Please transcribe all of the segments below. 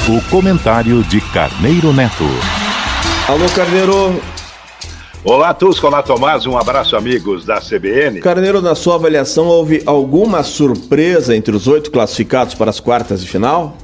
O comentário de Carneiro Neto. Alô, Carneiro. Olá, Tusco, olá, Tomás, um abraço, amigos da CBN. Carneiro, na sua avaliação, houve alguma surpresa entre os 8 classificados para as quartas de final?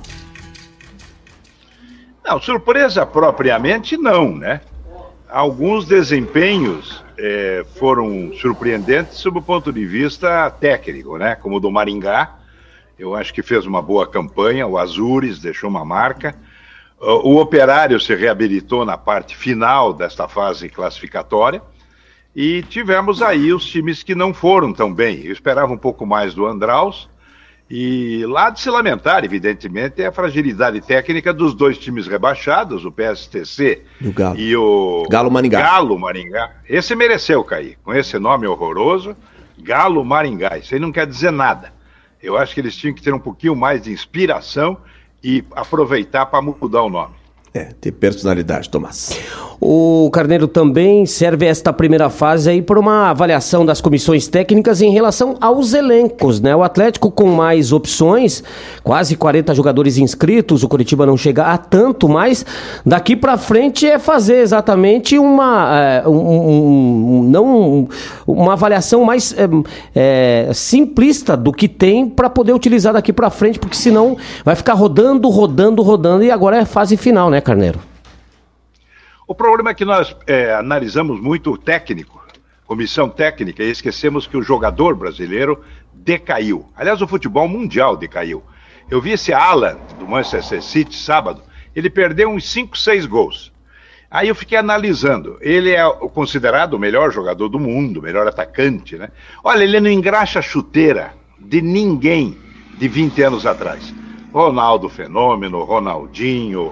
Não, surpresa propriamente não, né? Alguns desempenhos foram surpreendentes sob o ponto de vista técnico, né? Como o do Maringá, eu acho que fez uma boa campanha, o Azures deixou uma marca. O Operário se reabilitou na parte final desta fase classificatória e tivemos aí os times que não foram tão bem. Eu esperava um pouco mais do Andraus e lá de se lamentar, evidentemente, é a fragilidade técnica dos 2 times rebaixados, o PSTC e o Galo Maringá. Galo Maringá. Esse mereceu cair, com esse nome horroroso, Galo Maringá. Isso aí não quer dizer nada. Eu acho que eles tinham que ter um pouquinho mais de inspiração e aproveitar para mudar o nome. Ter personalidade, Tomás. O Carneiro também serve esta primeira fase aí para uma avaliação das comissões técnicas em relação aos elencos, né? O Atlético com mais opções, quase 40 jogadores inscritos, o Coritiba não chega a tanto, mas daqui para frente é fazer exatamente uma avaliação mais simplista do que tem para poder utilizar daqui para frente, porque senão vai ficar rodando e agora é fase final, né, Carneiro? O problema é que nós analisamos muito o técnico, comissão técnica, e esquecemos que o jogador brasileiro decaiu. Aliás, o futebol mundial decaiu. Eu vi esse Alan, do Manchester City, sábado, ele perdeu uns 5, 6 gols. Aí eu fiquei analisando. Ele é considerado o melhor jogador do mundo, o melhor atacante, né? Olha, ele não engraxa a chuteira de ninguém de 20 anos atrás. Ronaldo Fenômeno, Ronaldinho,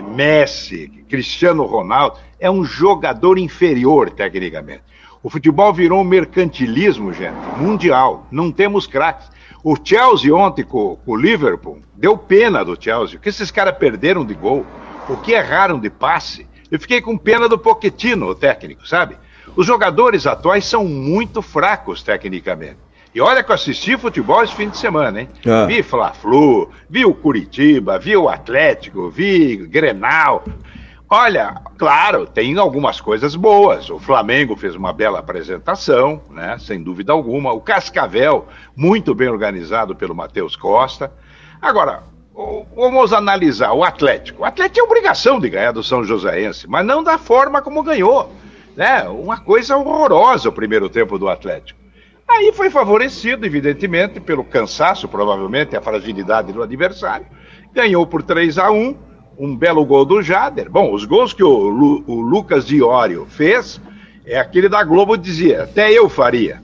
Messi, Cristiano Ronaldo, é um jogador inferior tecnicamente. O futebol virou um mercantilismo, gente, mundial. Não temos craques. O Chelsea ontem com o Liverpool deu pena do Chelsea. O que esses caras perderam de gol? O que erraram de passe? Eu fiquei com pena do Pochettino, o técnico, sabe? Os jogadores atuais são muito fracos tecnicamente. E olha que eu assisti futebol esse fim de semana, hein? Vi Fla-Flu, vi o Curitiba, vi o Atlético, vi Grenal. Olha, claro, tem algumas coisas boas. O Flamengo fez uma bela apresentação, né? Sem dúvida alguma. O Cascavel, muito bem organizado pelo Matheus Costa. Agora, vamos analisar o Atlético. O Atlético tem obrigação de ganhar do São Joséense, mas não da forma como ganhou, né? Uma coisa horrorosa o primeiro tempo do Atlético. Aí foi favorecido, evidentemente, pelo cansaço, provavelmente, a fragilidade do adversário. Ganhou por 3-1, um belo gol do Jader. Bom, os gols que o Lucas Diório fez, é aquele da Globo dizia, até eu faria.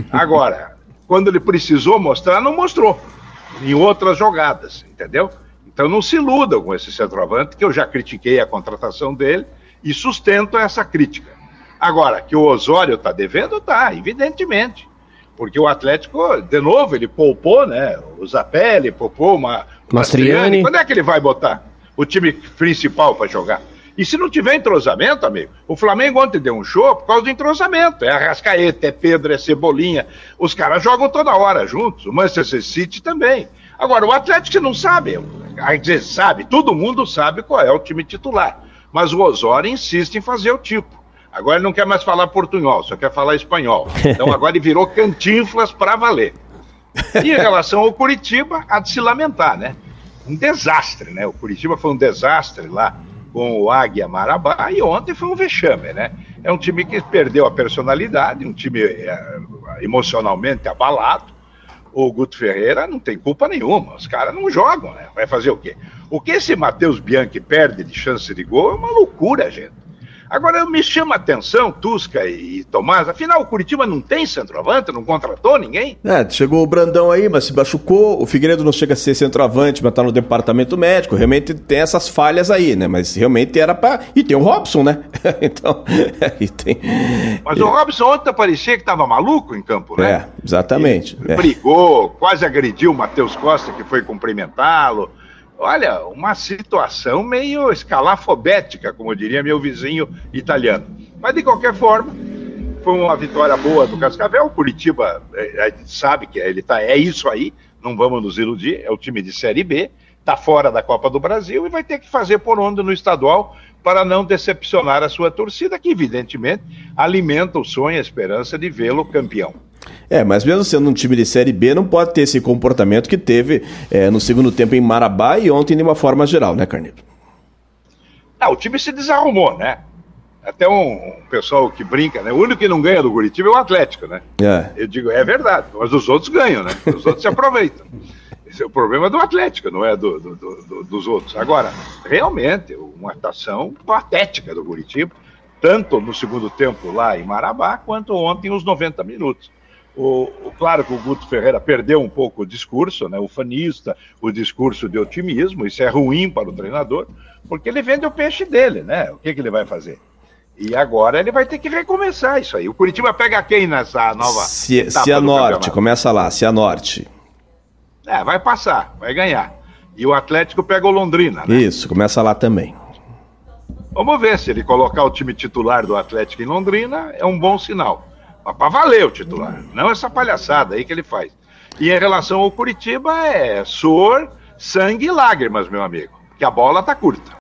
Agora, quando ele precisou mostrar, não mostrou. Em outras jogadas, entendeu? Então não se iludam com esse centroavante, que eu já critiquei a contratação dele e sustento essa crítica. Agora, que o Osório está devendo, tá, evidentemente. Porque o Atlético, de novo, ele poupou, né? O Zapelli poupou uma Mastriani. Quando é que ele vai botar o time principal para jogar? E se não tiver entrosamento, amigo, o Flamengo ontem deu um show por causa do entrosamento. É Arrascaeta, é Pedro, é Cebolinha. Os caras jogam toda hora juntos. O Manchester City também. Agora, o Atlético você não sabe. Às vezes sabe, todo mundo sabe qual é o time titular. Mas o Osório insiste em fazer o tipo. Agora ele não quer mais falar portunhol, só quer falar espanhol. Então agora ele virou Cantinflas para valer. E em relação ao Curitiba, há de se lamentar, né? Um desastre, né? O Curitiba foi um desastre lá com o Águia Marabá e ontem foi um vexame, né? É um time que perdeu a personalidade, um time emocionalmente abalado. O Guto Ferreira não tem culpa nenhuma, os caras não jogam, né? Vai fazer o quê? O que esse Matheus Bianchi perde de chance de gol é uma loucura, gente. Agora, me chama a atenção, Tusca e Tomás, afinal o Curitiba não tem centroavante, não contratou ninguém? Chegou o Brandão aí, mas se machucou, o Figueiredo não chega a ser centroavante, mas tá no departamento médico, realmente tem essas falhas aí, né, mas realmente era pra... E tem o Robson, né, então... Mas o Robson ontem parecia que tava maluco em campo, né? Exatamente. Brigou, quase agrediu o Matheus Costa, que foi cumprimentá-lo. Olha, uma situação meio escalafobética, como diria meu vizinho italiano. Mas, de qualquer forma, foi uma vitória boa do Cascavel. O Curitiba sabe que ele é isso aí, não vamos nos iludir, é o time de Série B, está fora da Copa do Brasil e vai ter que fazer por onde no estadual para não decepcionar a sua torcida, que evidentemente alimenta o sonho e a esperança de vê-lo campeão. Mas mesmo sendo um time de Série B, não pode ter esse comportamento que teve no segundo tempo em Marabá e ontem de uma forma geral, né, Carneiro? O time se desarrumou, né? Até um pessoal que brinca, né? O único que não ganha do Curitiba é o Atlético, né? Eu digo, é verdade, mas os outros ganham, né? Os outros se aproveitam. Esse é o problema do Atlético, não é dos outros. Agora, realmente, uma atuação patética do Curitiba, tanto no segundo tempo lá em Marabá, quanto ontem os 90 minutos. Claro que o Guto Ferreira perdeu um pouco o discurso, né, ufanista, o discurso de otimismo, isso é ruim para o treinador, porque ele vende o peixe dele, né? O que ele vai fazer? E agora ele vai ter que recomeçar isso aí. O Curitiba pega quem nessa nova etapa Cianorte, começa lá, Cianorte. Vai passar, vai ganhar. E o Atlético pega o Londrina, né? Isso, começa lá também. Vamos ver, se ele colocar o time titular do Atlético em Londrina, é um bom sinal. Mas para valer o titular, não essa palhaçada aí que ele faz. E em relação ao Curitiba, é suor, sangue e lágrimas, meu amigo, que a bola tá curta.